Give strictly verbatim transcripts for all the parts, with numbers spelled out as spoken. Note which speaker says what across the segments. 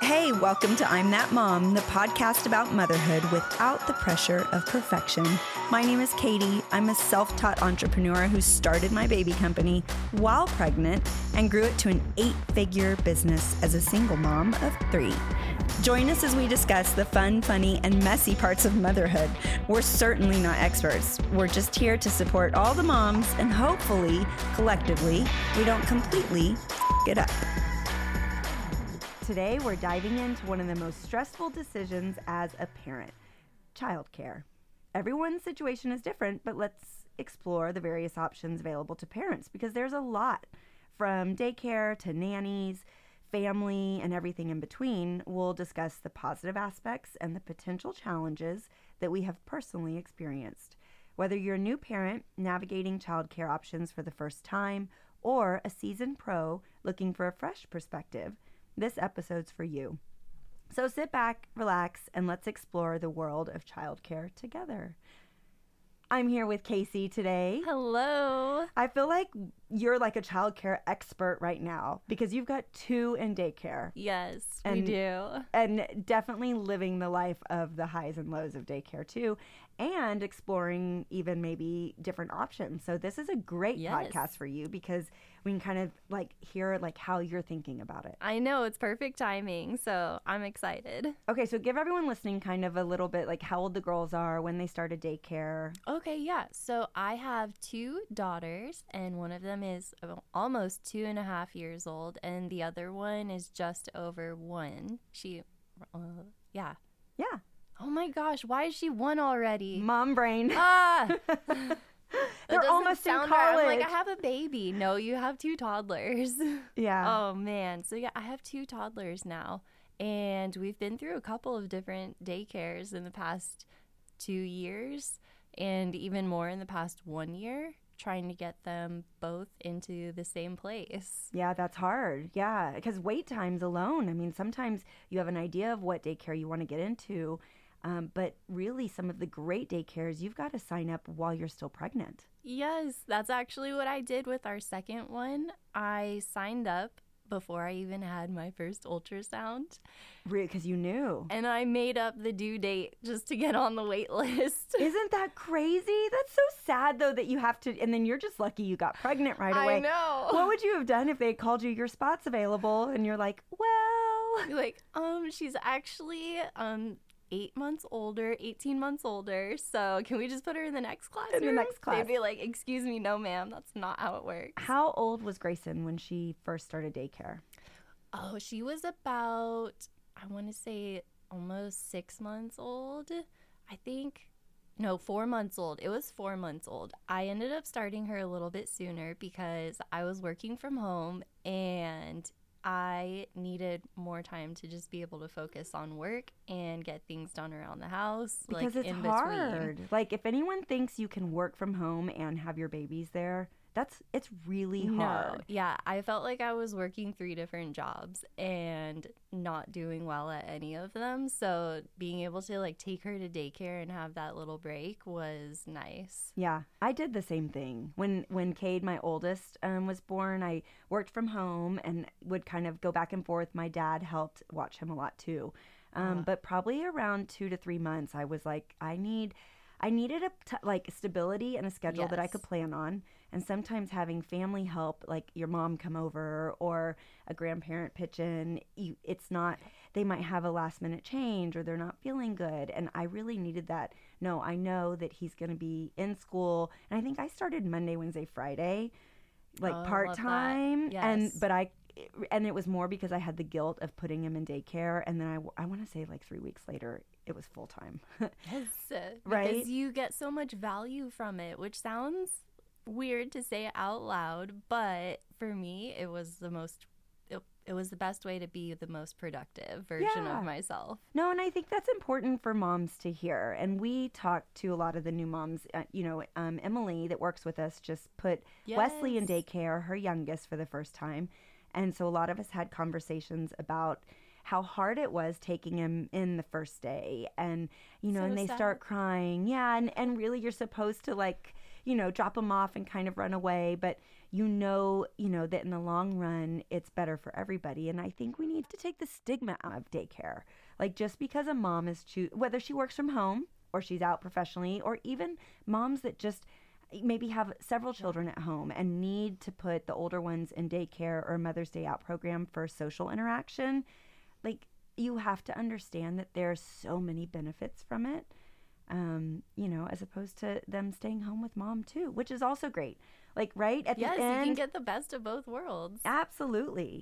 Speaker 1: Hey, welcome to I'm That Mom, the podcast about motherhood without the pressure of perfection. My name is Katie. I'm a self-taught entrepreneur who started my baby company while pregnant and grew it to an eight-figure business as a single mom of three. Join us as we discuss the fun, funny, and messy parts of motherhood. We're certainly not experts. We're just here to support all the moms and hopefully, collectively, we don't completely f- it up. Today, we're diving into one of the most stressful decisions as a parent, childcare. Everyone's situation is different, but let's explore the various options available to parents because there's a lot, from daycare to nannies, family, and everything in between. We'll discuss the positive aspects and the potential challenges that we have personally experienced. Whether you're a new parent navigating childcare options for the first time or a seasoned pro looking for a fresh perspective, this episode's for you. So sit back, relax, and let's explore the world of childcare together. I'm here with Casey today.
Speaker 2: Hello.
Speaker 1: I feel like you're like a childcare expert right now because you've got two in daycare.
Speaker 2: Yes,
Speaker 1: and,
Speaker 2: we do.
Speaker 1: And definitely living the life of the highs and lows of daycare too, and exploring even maybe different options. So this is a great
Speaker 2: yes.
Speaker 1: podcast for you because we can kind of like hear like how you're thinking about it.
Speaker 2: I know, it's perfect timing, so I'm excited.
Speaker 1: Okay, so give everyone listening kind of a little bit like how old the girls are, when they started daycare.
Speaker 2: Okay, yeah. So I have two daughters, and one of them is almost two and a half years old, and the other one is just over one. She, uh, yeah.
Speaker 1: Yeah.
Speaker 2: Oh my gosh, why is she one already?
Speaker 1: Mom brain.
Speaker 2: Ah!
Speaker 1: They're almost in college.
Speaker 2: Right. I'm like, I have a baby. No, you have two toddlers.
Speaker 1: Yeah.
Speaker 2: Oh, man. So, yeah, I have two toddlers now. And we've been through a couple of different daycares in the past two years and even more in the past one year, trying to get them both into the same place.
Speaker 1: Yeah, that's hard. Yeah, because wait times alone. I mean, sometimes you have an idea of what daycare you want to get into. Um, but really, some of the great daycares, you've got to sign up while you're still pregnant.
Speaker 2: Yes, that's actually what I did with our second one. I signed up before I even had my first ultrasound.
Speaker 1: Really? Because you knew.
Speaker 2: And I made up the due date just to get on the wait list.
Speaker 1: Isn't that crazy? That's so sad, though, that you have to, and then you're just lucky you got pregnant right away.
Speaker 2: I know.
Speaker 1: What would you have done if they had called you, your spot's available, and you're like, well.
Speaker 2: You're like, um, she's actually, um, eight months older, eighteen months older, so can we just put her in the next class?
Speaker 1: In the next class.
Speaker 2: They'd be like, excuse me, no ma'am, that's not how it works.
Speaker 1: How old was Grayson when she first started daycare?
Speaker 2: Oh, she was about, I want to say almost six months old, I think. No, four months old. It was four months old. I ended up starting her a little bit sooner because I was working from home and I needed more time to just be able to focus on work and get things done around the house.
Speaker 1: Because
Speaker 2: like,
Speaker 1: it's
Speaker 2: in
Speaker 1: hard.
Speaker 2: Between.
Speaker 1: Like, if anyone thinks you can work from home and have your babies there, that's it's really hard.
Speaker 2: No, yeah, I felt like I was working three different jobs and not doing well at any of them. So being able to like take her to daycare and have that little break was nice.
Speaker 1: Yeah, I did the same thing. When when Cade, my oldest, um, was born, I worked from home and would kind of go back and forth. My dad helped watch him a lot too. Um, uh. But probably around two to three months, I was like, I need... I needed a t- like stability and a schedule
Speaker 2: yes.
Speaker 1: that I could plan on. And sometimes having family help, like your mom come over or a grandparent pitch in, you, it's not, they might have a last minute change or they're not feeling good. And I really needed that. No, I know that he's going to be in school. And I think I started Monday, Wednesday, Friday, like
Speaker 2: oh,
Speaker 1: part-time.
Speaker 2: Yes.
Speaker 1: And, but I, and it was more because I had the guilt of putting him in daycare. And then I, I want to say like three weeks later, it was full time.
Speaker 2: Yes,
Speaker 1: right?
Speaker 2: Because you get so much value from it, which sounds weird to say out loud, but for me, it was the most, it, it was the best way to be the most productive version
Speaker 1: yeah.
Speaker 2: of myself.
Speaker 1: No, and I think that's important for moms to hear. And we talk to a lot of the new moms. Uh, you know, um, Emily that works with us just put
Speaker 2: yes.
Speaker 1: Wesley in daycare, her youngest, for the first time. And so a lot of us had conversations about how hard it was taking him in the first day. And, you know,
Speaker 2: so
Speaker 1: and they
Speaker 2: sad.
Speaker 1: start crying. Yeah. And, and really you're supposed to like, you know, drop them off and kind of run away. But you know, you know, that in the long run, it's better for everybody. And I think we need to take the stigma out of daycare. Like just because a mom is choose, whether she works from home or she's out professionally, or even moms that just maybe have several children at home and need to put the older ones in daycare or Mother's Day Out program for social interaction, like you have to understand that there's so many benefits from it, um, you know, as opposed to them staying home with mom too, which is also great. Like, right at
Speaker 2: yes,
Speaker 1: the end,
Speaker 2: you can get the best of both worlds.
Speaker 1: Absolutely.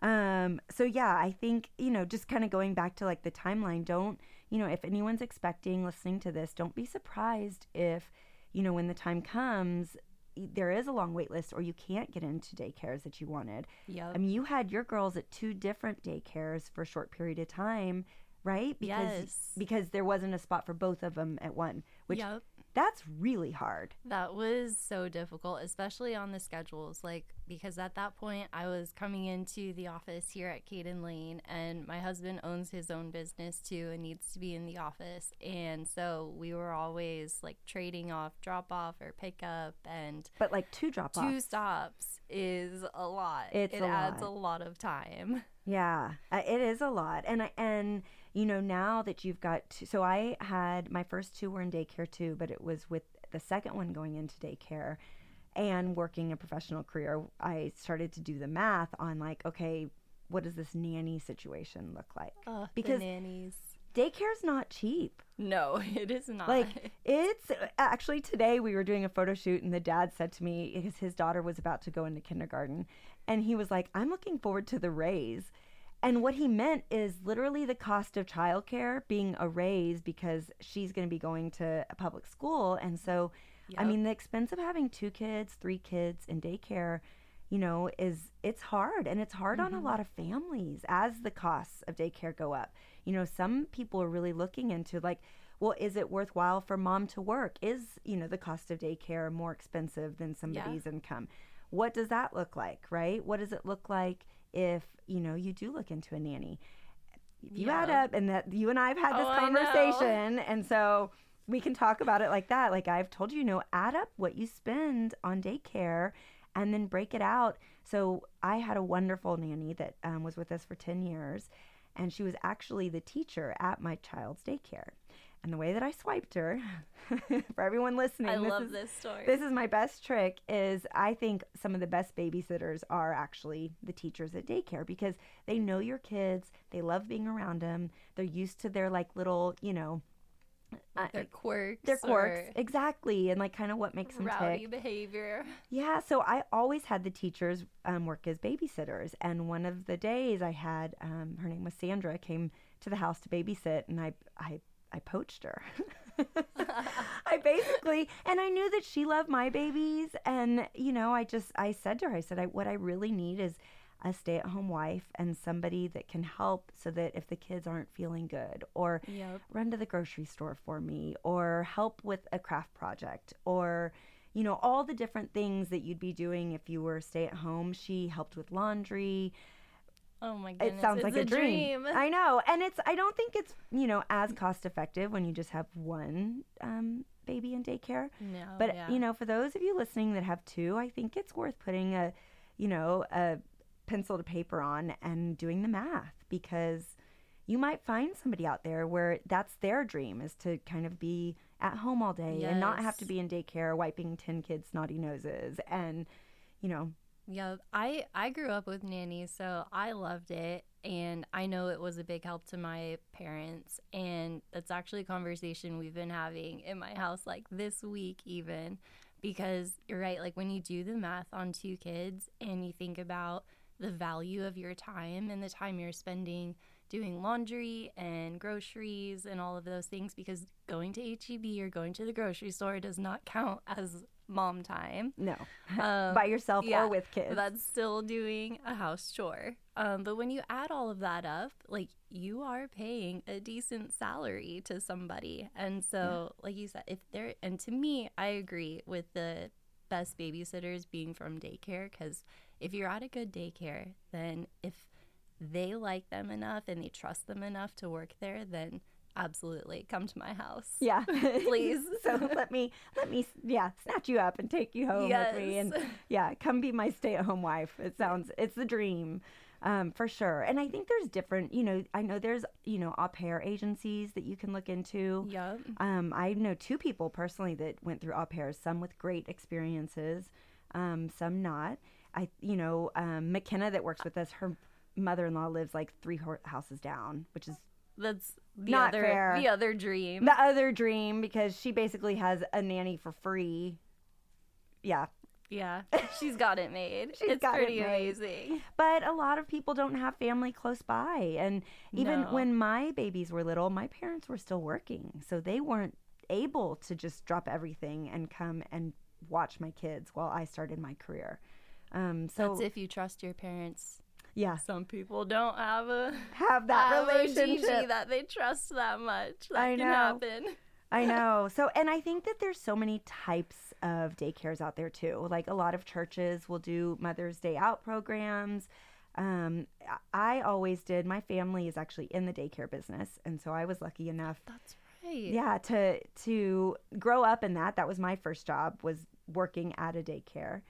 Speaker 1: Um, so yeah, I think, you know, just kind of going back to like the timeline, don't, you know, if anyone's expecting listening to this, don't be surprised if, you know, when the time comes, there is a long wait list or you can't get into daycares that you wanted.
Speaker 2: Yep.
Speaker 1: I mean, you had your girls at two different daycares for a short period of time, right? Because,
Speaker 2: yes.
Speaker 1: Because there wasn't a spot for both of them at one, which
Speaker 2: yep.
Speaker 1: that's really hard.
Speaker 2: That was so difficult, especially on the schedules. Like, because at that point, I was coming into the office here at Caden Lane, and my husband owns his own business too and needs to be in the office. And so we were always like trading off drop off or pick up. And
Speaker 1: but like two drop offs.
Speaker 2: Two stops is a lot.
Speaker 1: It's
Speaker 2: it
Speaker 1: a
Speaker 2: adds
Speaker 1: lot.
Speaker 2: a lot of time.
Speaker 1: Yeah, uh, it is a lot. And I, and you know, now that you've got two, so I had my first two were in daycare too, but it was with the second one going into daycare and working a professional career. I started to do the math on like, okay, what does this nanny situation look like?
Speaker 2: Uh,
Speaker 1: because
Speaker 2: the nannies.
Speaker 1: Daycare's not cheap.
Speaker 2: No, it is not.
Speaker 1: Like, it's actually today we were doing a photo shoot and the dad said to me, because his daughter was about to go into kindergarten, and he was like, I'm looking forward to the raise. And what he meant is literally the cost of childcare being a raise because she's going to be going to a public school. And so, yep. I mean, the expense of having two kids, three kids in daycare, you know, is it's hard. And it's hard mm-hmm. on a lot of families as the costs of daycare go up. You know, some people are really looking into like, well, is it worthwhile for mom to work? Is, you know, the cost of daycare more expensive than somebody's yeah. income? What does that look like, right? What does it look like if, you know, you do look into a nanny? If you
Speaker 2: yeah.
Speaker 1: add up, and that you and I have had this
Speaker 2: oh,
Speaker 1: conversation, and so we can talk about it like that. Like I've told you, you know, add up what you spend on daycare and then break it out. So I had a wonderful nanny that um, was with us for ten years, and she was actually the teacher at my child's daycare. And the way that I swiped her, for everyone listening,
Speaker 2: I
Speaker 1: this
Speaker 2: love
Speaker 1: is,
Speaker 2: this story.
Speaker 1: This is my best trick, is I think some of the best babysitters are actually the teachers at daycare because they know your kids. They love being around them. They're used to their like little, you know,
Speaker 2: like their quirks.
Speaker 1: Their quirks, exactly. And like kind of what makes them tick.
Speaker 2: Rowdy behavior.
Speaker 1: Yeah. So I always had the teachers um, work as babysitters. And one of the days I had, um, her name was Sandra, came to the house to babysit, and I, I, I poached her. I basically, and I knew that she loved my babies. And, you know, I just, I said to her, I said, I, what I really need is a stay-at-home wife and somebody that can help so that if the kids aren't feeling good, or
Speaker 2: yep.
Speaker 1: run to the grocery store for me, or help with a craft project, or, you know, all the different things that you'd be doing if you were stay-at-home. She helped with laundry.
Speaker 2: Oh my goodness.
Speaker 1: It sounds
Speaker 2: it's
Speaker 1: like
Speaker 2: a
Speaker 1: a dream.
Speaker 2: dream.
Speaker 1: I know. And it's, I don't think it's, you know, as cost effective when you just have one um, baby in daycare.
Speaker 2: No.
Speaker 1: But,
Speaker 2: yeah.
Speaker 1: you know, for those of you listening that have two, I think it's worth putting a, you know, a pencil to paper on and doing the math, because you might find somebody out there where that's their dream, is to kind of be at home all day
Speaker 2: yes.
Speaker 1: and not have to be in daycare wiping ten kids' snotty noses and, you know.
Speaker 2: Yeah, I, I grew up with nannies, so I loved it, and I know it was a big help to my parents, and that's actually a conversation we've been having in my house, like this week even, because you're right, like when you do the math on two kids and you think about the value of your time and the time you're spending doing laundry and groceries and all of those things, because going to H E B or going to the grocery store does not count as mom time.
Speaker 1: No.
Speaker 2: Um,
Speaker 1: by yourself
Speaker 2: yeah,
Speaker 1: or with kids.
Speaker 2: That's still doing a house chore. Um, but when you add all of that up, like you are paying a decent salary to somebody. And so, yeah. like you said, if they're, and to me, I agree with the best babysitters being from daycare, because if you're at a good daycare, then if they like them enough and they trust them enough to work there, then absolutely. Come to my house.
Speaker 1: Yeah.
Speaker 2: Please.
Speaker 1: So let me, let me, yeah, snatch you up and take you home
Speaker 2: Yes.
Speaker 1: with me. And yeah, come be my stay-at-home wife. It sounds, it's the dream. Um, for sure. And I think there's different, you know, I know there's, you know, au pair agencies that you can look into.
Speaker 2: Yep.
Speaker 1: Um, I know two people personally that went through au pairs, some with great experiences, um, some not. I, you know, um, McKenna that works with us, her mother-in-law lives like three ho- houses down, which is
Speaker 2: That's the
Speaker 1: Not
Speaker 2: other
Speaker 1: fair.
Speaker 2: the other dream.
Speaker 1: the other dream because she basically has a nanny for free. Yeah.
Speaker 2: Yeah. She's got it made.
Speaker 1: She's
Speaker 2: it's
Speaker 1: got it
Speaker 2: pretty
Speaker 1: made.
Speaker 2: amazing.
Speaker 1: But a lot of people don't have family close by. And even
Speaker 2: No.
Speaker 1: when my babies were little, my parents were still working. So they weren't able to just drop everything and come and watch my kids while I started my career. Um, so,
Speaker 2: That's if you trust your parents.
Speaker 1: yeah,
Speaker 2: Some people don't have a
Speaker 1: have that
Speaker 2: have a
Speaker 1: relationship.
Speaker 2: Gigi that they trust that much. That
Speaker 1: I
Speaker 2: can
Speaker 1: know.
Speaker 2: happen.
Speaker 1: I know. So, and I think that there's so many types of daycares out there too. Like a lot of churches will do Mother's Day Out programs. Um, I always did. My family is actually in the daycare business, and so I was lucky enough,
Speaker 2: That's right.
Speaker 1: yeah, to to grow up in that. That was my first job, was working at a daycare.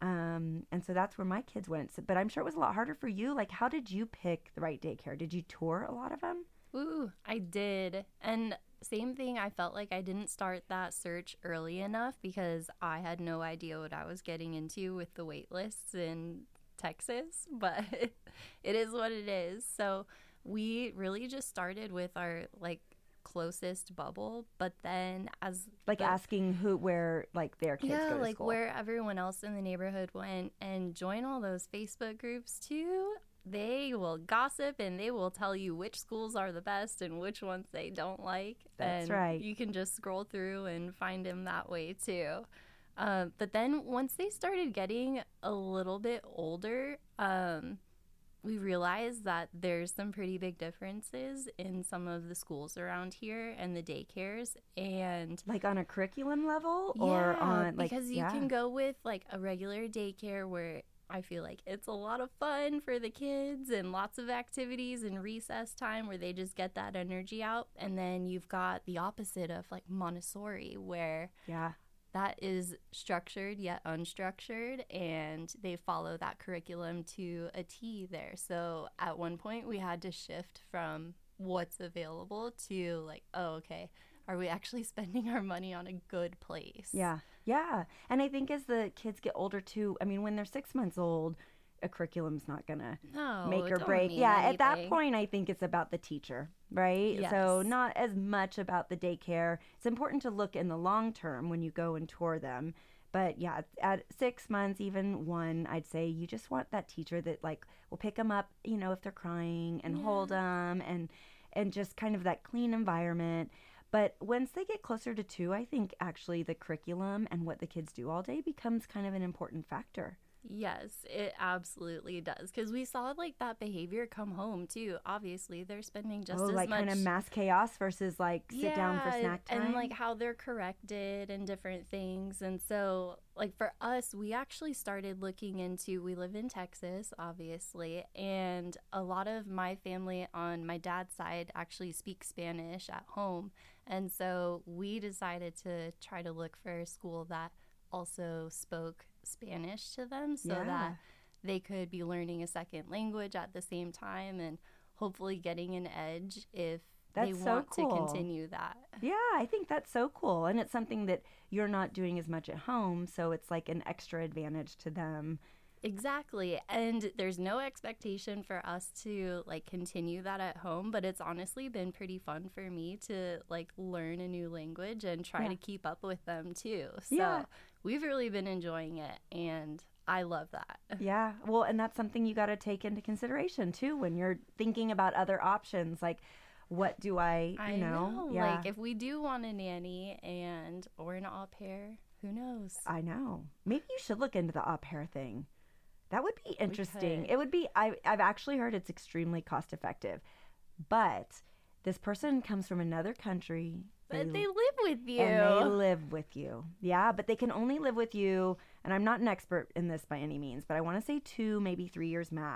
Speaker 1: Um, and so that's where my kids went. So, but I'm sure it was a lot harder for you. Like, how did you pick the right daycare? Did you tour a lot of them?
Speaker 2: Ooh, I did. And same thing, I felt like I didn't start that search early enough because I had no idea what I was getting into with the wait lists in Texas, but it is what it is. So we really just started with our like closest bubble, but then as
Speaker 1: Like
Speaker 2: the-
Speaker 1: asking who, where, like their kids
Speaker 2: yeah,
Speaker 1: go to
Speaker 2: like
Speaker 1: school.
Speaker 2: where everyone else in the neighborhood went, and join all those Facebook groups too. They will gossip and they will tell you which schools are the best and which ones they don't like.
Speaker 1: That's
Speaker 2: and
Speaker 1: right.
Speaker 2: You can just scroll through and find them that way too. Um, but then once they started getting a little bit older, um, we realized that there's some pretty big differences in some of the schools around here and the daycares. And
Speaker 1: Like on a curriculum level or
Speaker 2: yeah,
Speaker 1: on like
Speaker 2: because you
Speaker 1: yeah.
Speaker 2: can go with like a regular daycare where I feel like it's a lot of fun for the kids and lots of activities and recess time where they just get that energy out. And then you've got the opposite of like Montessori where
Speaker 1: Yeah.
Speaker 2: that is structured yet unstructured, and they follow that curriculum to a T there. So at one point we had to shift from what's available to like, oh, okay, are we actually spending our money on a good place?
Speaker 1: Yeah. Yeah. And I think as the kids get older too, I mean, when they're six months old, a curriculum's not going to
Speaker 2: No,
Speaker 1: make
Speaker 2: it
Speaker 1: or
Speaker 2: don't
Speaker 1: break.
Speaker 2: mean
Speaker 1: Yeah. At that
Speaker 2: anything.
Speaker 1: point, I think it's about the teacher, right? So
Speaker 2: Yes.
Speaker 1: not as much about the daycare. It's important to look in the long term when you go and tour them. But yeah, at six months, even one, I'd say you just want that teacher that like will pick them up, you know, if they're crying and
Speaker 2: Yeah.
Speaker 1: hold them and, and just kind of that clean environment. But once they get closer to two, I think actually the curriculum and what the kids do all day becomes kind of an important factor.
Speaker 2: Yes, it absolutely does. Because we saw like that behavior come home too. Obviously, they're spending just
Speaker 1: oh,
Speaker 2: as
Speaker 1: like
Speaker 2: much
Speaker 1: kind of mass chaos versus like sit down for
Speaker 2: Yeah,
Speaker 1: snack time.
Speaker 2: and like how they're corrected and different things. And so like for us, we actually started looking into, we live in Texas obviously, and a lot of my family on my dad's side actually speaks Spanish at home. And so we decided to try to look for a school that also spoke Spanish to them so
Speaker 1: Yeah.
Speaker 2: that they could be learning a second language at the same time and hopefully getting an edge if they
Speaker 1: That's so
Speaker 2: want
Speaker 1: cool.
Speaker 2: to continue that.
Speaker 1: Yeah, I think that's so cool. And it's something that you're not doing as much at home. So it's like an extra advantage to them.
Speaker 2: Exactly. And there's no expectation for us to like continue that at home, but it's honestly been pretty fun for me to like learn a new language and try
Speaker 1: Yeah.
Speaker 2: to keep up with them too. So
Speaker 1: Yeah.
Speaker 2: we've really been enjoying it, and I love that.
Speaker 1: Yeah. Well, and that's something you got to take into consideration too when you're thinking about other options. Like, what do I, you
Speaker 2: I
Speaker 1: know?
Speaker 2: know.
Speaker 1: Yeah.
Speaker 2: Like if we do want a nanny and or an au pair, who knows?
Speaker 1: I know. Maybe you should look into the au pair thing. That would be interesting.
Speaker 2: could.
Speaker 1: It would be, I, I've actually heard it's extremely cost effective. But this person comes from another country.
Speaker 2: But they live with you.
Speaker 1: And they live with you. Yeah, but they can only live with you. And I'm not an expert in this by any means, but I want to say two, maybe three years max.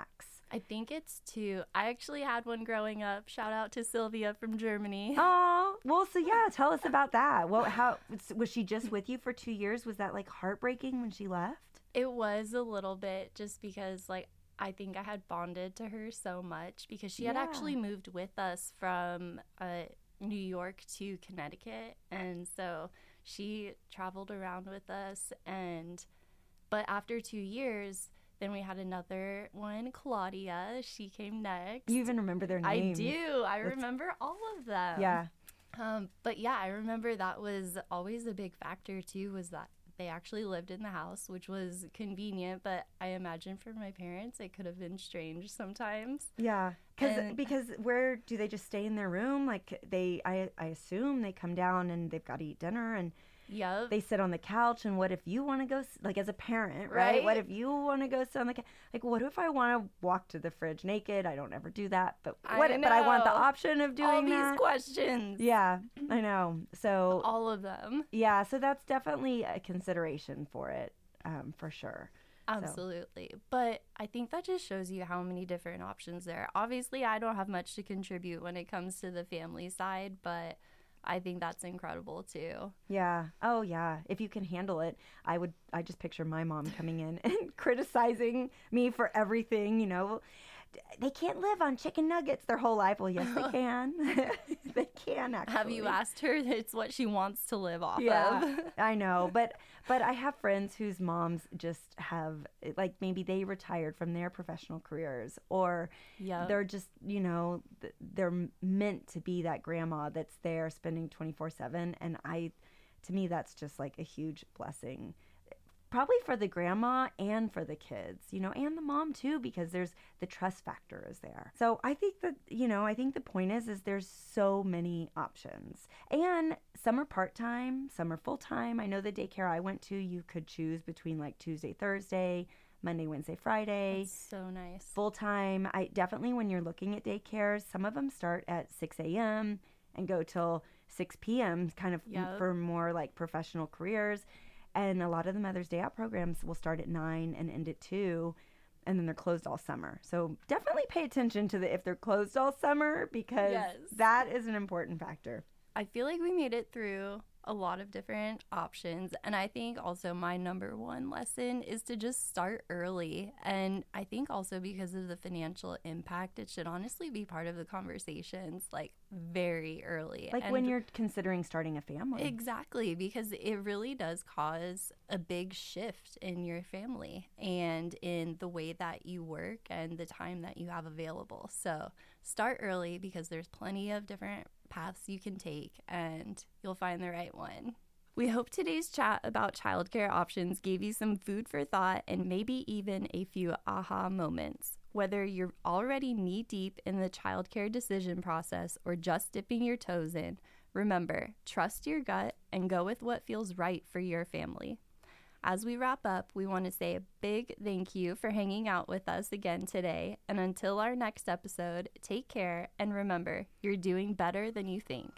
Speaker 2: I think it's two. I actually had one growing up. Shout out to Sylvia from Germany.
Speaker 1: Oh, well, so yeah, tell us about that. Well, how was she just with you for two years? Was that like heartbreaking when she left?
Speaker 2: It was a little bit, just because like I think I had bonded to her so much, because she had
Speaker 1: Yeah.
Speaker 2: actually moved with us from uh, New York to Connecticut, and so she traveled around with us. And but after two years, then we had another one, Claudia. She came next.
Speaker 1: You even remember their
Speaker 2: I
Speaker 1: names?
Speaker 2: do. I
Speaker 1: That's-
Speaker 2: remember all of them.
Speaker 1: Yeah.
Speaker 2: Um, but yeah, I remember that was always a big factor too, was that they actually lived in the house, which was convenient, but I imagine for my parents it could have been strange sometimes.
Speaker 1: Yeah, because
Speaker 2: And-
Speaker 1: because where do they just stay in their room? Like they, I I assume they come down and they've got to eat dinner and
Speaker 2: Yep.
Speaker 1: they sit on the couch. And what if you want to go, s- like as a parent, right?
Speaker 2: Right.
Speaker 1: What if you want to go sit on the couch? Like, what if I want to walk to the fridge naked? I don't ever do that, but
Speaker 2: I
Speaker 1: what? But I want the
Speaker 2: know.
Speaker 1: option of doing
Speaker 2: all these
Speaker 1: that.
Speaker 2: questions.
Speaker 1: Yeah, I know. So
Speaker 2: All of them.
Speaker 1: yeah, so that's definitely a consideration for it, um, for sure.
Speaker 2: Absolutely. But I think that just shows you how many different options there are. Obviously, I don't have much to contribute when it comes to the family side, but I think that's incredible too.
Speaker 1: Yeah. Oh, yeah. If you can handle it, I would. I just picture my mom coming in and criticizing me for everything. You know, they can't live on chicken nuggets their whole life. Well, yes, they can. They can actually.
Speaker 2: Have you asked her? It's what she wants to live off
Speaker 1: Yeah,
Speaker 2: of.
Speaker 1: I know, but but I have friends whose moms just have, like, maybe they retired from their professional careers, or
Speaker 2: Yep.
Speaker 1: they're just, you know, th- they're m- meant to be that grandma that's there spending twenty-four seven. And I, to me, that's just like a huge blessing. Probably for the grandma and for the kids, you know, and the mom too, because there's the trust factor is there. So I think that, you know, I think the point is, is there's so many options, and some are part-time, some are full-time. I know the daycare I went to, you could choose between like Tuesday, Thursday, Monday, Wednesday, Friday.
Speaker 2: That's so nice.
Speaker 1: Full-time. I definitely, when you're looking at daycares, some of them start at six a.m. and go till six p.m. kind of
Speaker 2: Yep.
Speaker 1: for more like professional careers. And a lot of the Mother's Day Out programs will start at nine and end at two, and then they're closed all summer. So definitely pay attention to the if they're closed all summer, because
Speaker 2: Yes.
Speaker 1: that is an important factor.
Speaker 2: I feel like we made it through a lot of different options. And I think also my number one lesson is to just start early. And I think also because of the financial impact, it should honestly be part of the conversations like very early.
Speaker 1: Like
Speaker 2: And
Speaker 1: when you're considering starting a family.
Speaker 2: Exactly, because it really does cause a big shift in your family and in the way that you work and the time that you have available. So start early, because there's plenty of different paths you can take and you'll find the right one. We hope today's chat about childcare options gave you some food for thought and maybe even a few aha moments. Whether you're already knee deep in the childcare decision process or just dipping your toes in, remember, trust your gut and go with what feels right for your family. As we wrap up, we want to say a big thank you for hanging out with us again today. And until our next episode, take care and remember, you're doing better than you think.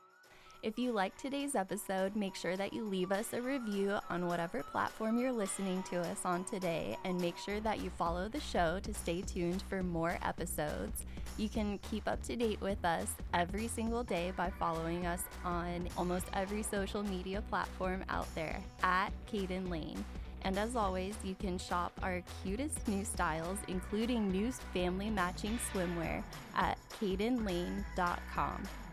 Speaker 2: If you liked today's episode, make sure that you leave us a review on whatever platform you're listening to us on today, and make sure that you follow the show to stay tuned for more episodes. You can keep up to date with us every single day by following us on almost every social media platform out there at Caden Lane. And as always, you can shop our cutest new styles, including new family matching swimwear, at caden lane dot com.